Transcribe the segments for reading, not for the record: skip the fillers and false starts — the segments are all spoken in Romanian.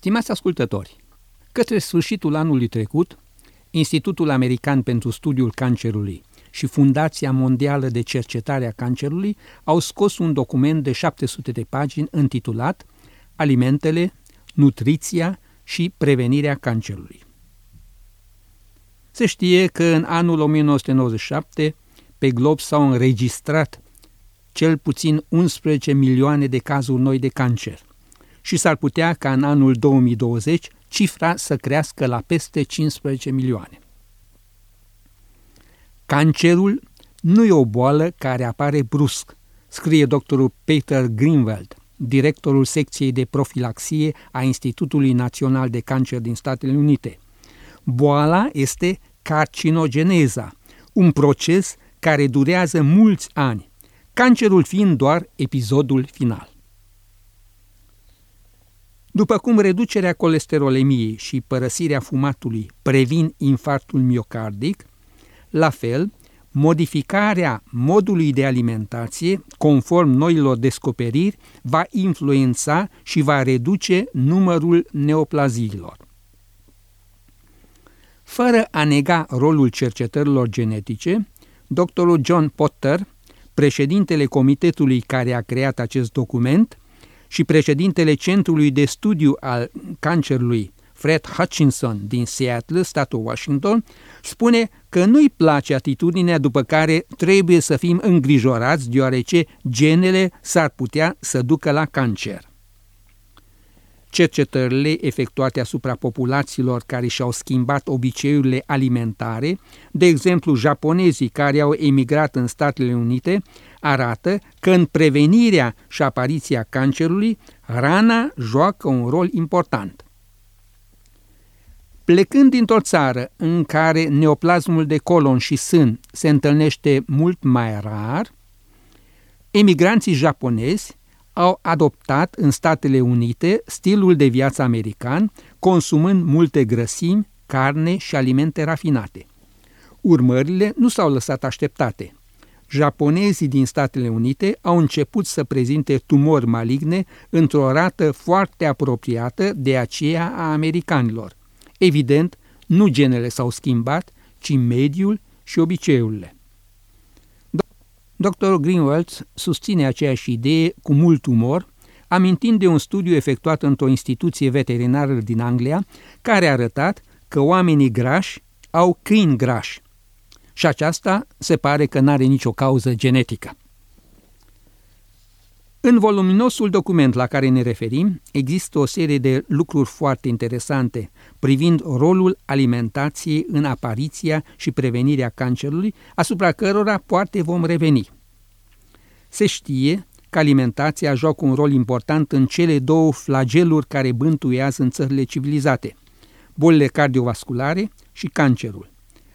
Stimați ascultători, către sfârșitul anului trecut, Institutul American pentru Studiul Cancerului și Fundația Mondială de Cercetare a Cancerului au scos un document de 700 de pagini intitulat Alimentele, nutriția și prevenirea cancerului. Se știe că în anul 1997 pe glob s-au înregistrat cel puțin 11 milioane de cazuri noi de cancer și s-ar putea ca în anul 2020 cifra să crească la peste 15 milioane. Cancerul nu e o boală care apare brusc, scrie doctorul Peter Greenwald, directorul secției de profilaxie a Institutului Național de Cancer din Statele Unite. Boala este carcinogeneza, un proces care durează mulți ani, cancerul fiind doar episodul final. După cum reducerea colesterolemiei și părăsirea fumatului previn infarctul miocardic, la fel, modificarea modului de alimentație, conform noilor descoperiri, va influența și va reduce numărul neoplaziilor. Fără a nega rolul cercetărilor genetice, doctorul John Potter, președintele comitetului care a creat acest document și președintele Centrului de Studiu al Cancerului, Fred Hutchinson din Seattle, statul Washington, spune că nu-i place atitudinea după care trebuie să fim îngrijorați deoarece genele s-ar putea să ducă la cancer. Cercetările efectuate asupra populațiilor care și-au schimbat obiceiurile alimentare, de exemplu japonezii care au emigrat în Statele Unite, arată că în prevenirea și apariția cancerului, hrana joacă un rol important. Plecând dintr-o țară în care neoplasmul de colon și sân se întâlnește mult mai rar, emigranții japonezi au adoptat în Statele Unite stilul de viață american, consumând multe grăsimi, carne și alimente rafinate. Urmările nu s-au lăsat așteptate. Japonezii din Statele Unite au început să prezinte tumori maligne într-o rată foarte apropiată de aceea a americanilor. Evident, nu genele s-au schimbat, ci mediul și obiceiurile. Dr. Greenwald susține aceeași idee cu mult umor, amintind de un studiu efectuat într-o instituție veterinară din Anglia, care a arătat că oamenii grași au câini grași. Și aceasta se pare că n-are nicio cauză genetică. În voluminosul document la care ne referim, există o serie de lucruri foarte interesante privind rolul alimentației în apariția și prevenirea cancerului, asupra cărora poate vom reveni. Se știe că alimentația joacă un rol important în cele două flageluri care bântuiază în țările civilizate, bolile cardiovasculare și cancerul.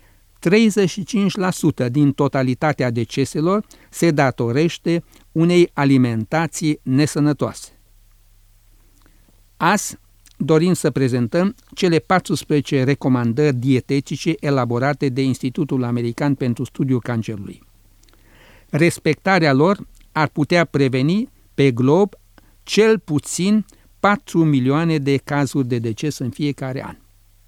35% din totalitatea deceselor se datorește unei alimentații nesănătoase. Azi dorim să prezentăm cele 14 recomandări dietetice elaborate de Institutul American pentru Studiul Cancerului. Respectarea lor ar putea preveni pe glob cel puțin 4 milioane de cazuri de deces în fiecare an.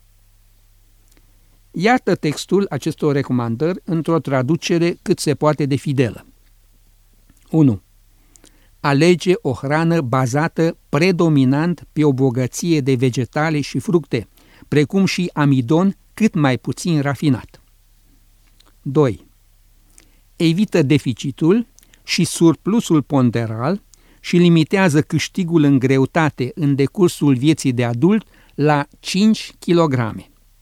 Iată textul acestor recomandări într-o traducere cât se poate de fidelă. 1. Alege o hrană bazată predominant pe o bogăție de vegetale și fructe, precum și amidon cât mai puțin rafinat. 2. Evită deficitul și surplusul ponderal și limitează câștigul în greutate în decursul vieții de adult la 5 kg.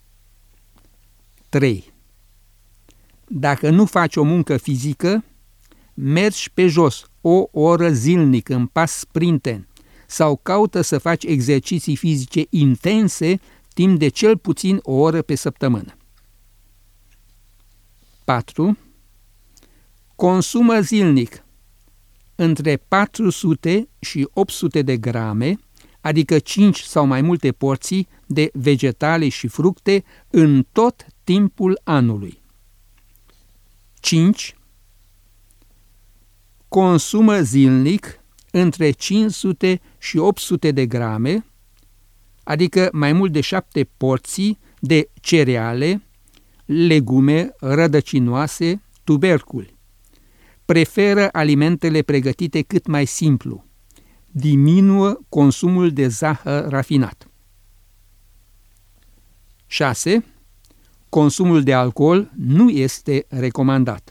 3. Dacă nu faci o muncă fizică, mergi pe jos o oră zilnic în pas sprinten sau caută să faci exerciții fizice intense timp de cel puțin o oră pe săptămână. 4. Consumă zilnic între 400 și 800 de grame, adică 5 sau mai multe porții de vegetale și fructe în tot timpul anului. 5. Consumă zilnic între 500 și 800 de grame, adică mai mult de 7 porții de cereale, legume, rădăcinoase, tuberculi. Preferă alimentele pregătite cât mai simplu. Diminuă consumul de zahăr rafinat. 6. Consumul de alcool nu este recomandat.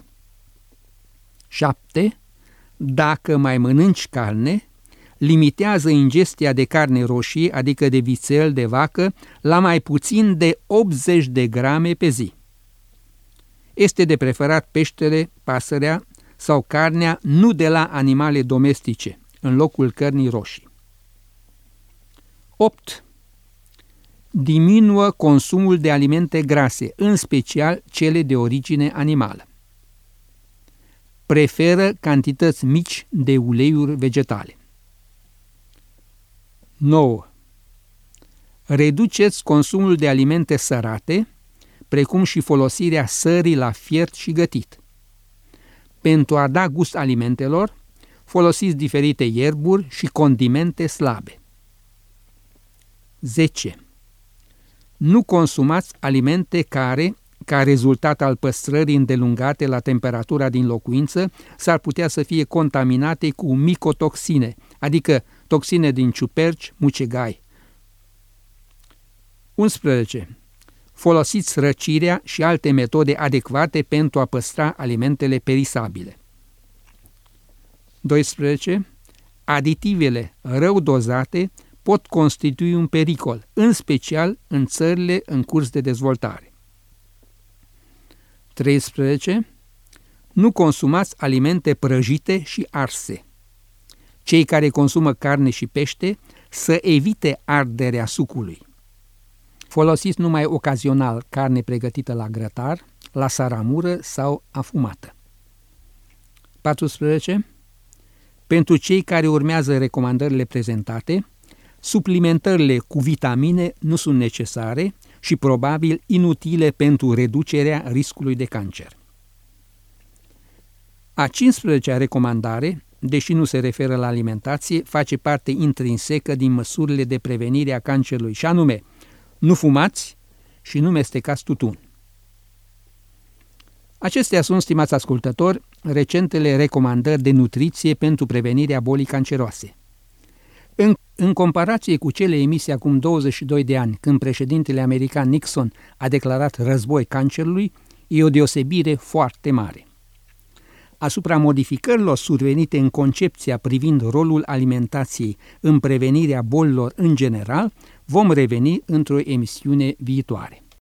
7. Dacă mai mănânci carne, limitează ingestia de carne roșie, adică de vițel, de vacă, la mai puțin de 80 de grame pe zi. Este de preferat peștele, pasărea sau carnea nu de la animale domestice, în locul cărnii roșii. 8. Diminuă consumul de alimente grase, în special cele de origine animală. Preferă cantități mici de uleiuri vegetale. 9. Reduceți consumul de alimente sărate, precum și folosirea sării la fiert și gătit. Pentru a da gust alimentelor, folosiți diferite ierburi și condimente slabe. 10. Nu consumați alimente care, ca rezultat al păstrării îndelungate la temperatura din locuință, s-ar putea să fie contaminate cu micotoxine, adică toxine din ciuperci, mucegai. 11. Folosiți răcirea și alte metode adecvate pentru a păstra alimentele perisabile. 12. Aditivele rău dozate pot constitui un pericol, în special în țările în curs de dezvoltare. 13. Nu consumați alimente prăjite și arse. Cei care consumă carne și pește să evite arderea sucului. Folosiți numai ocazional carne pregătită la grătar, la saramură sau afumată. 14. Pentru cei care urmează recomandările prezentate, suplimentările cu vitamine nu sunt necesare și probabil inutile pentru reducerea riscului de cancer. A 15-a recomandare, deși nu se referă la alimentație, face parte intrinsecă din măsurile de prevenire a cancerului și anume: nu fumați și nu mestecați tutun. Acestea sunt, stimați ascultători, recentele recomandări de nutriție pentru prevenirea bolii canceroase. În comparație cu cele emise acum 22 de ani, când președintele american Nixon a declarat război cancerului, e o deosebire foarte mare. Asupra modificărilor survenite în concepția privind rolul alimentației în prevenirea bolilor în general, vom reveni într-o emisiune viitoare.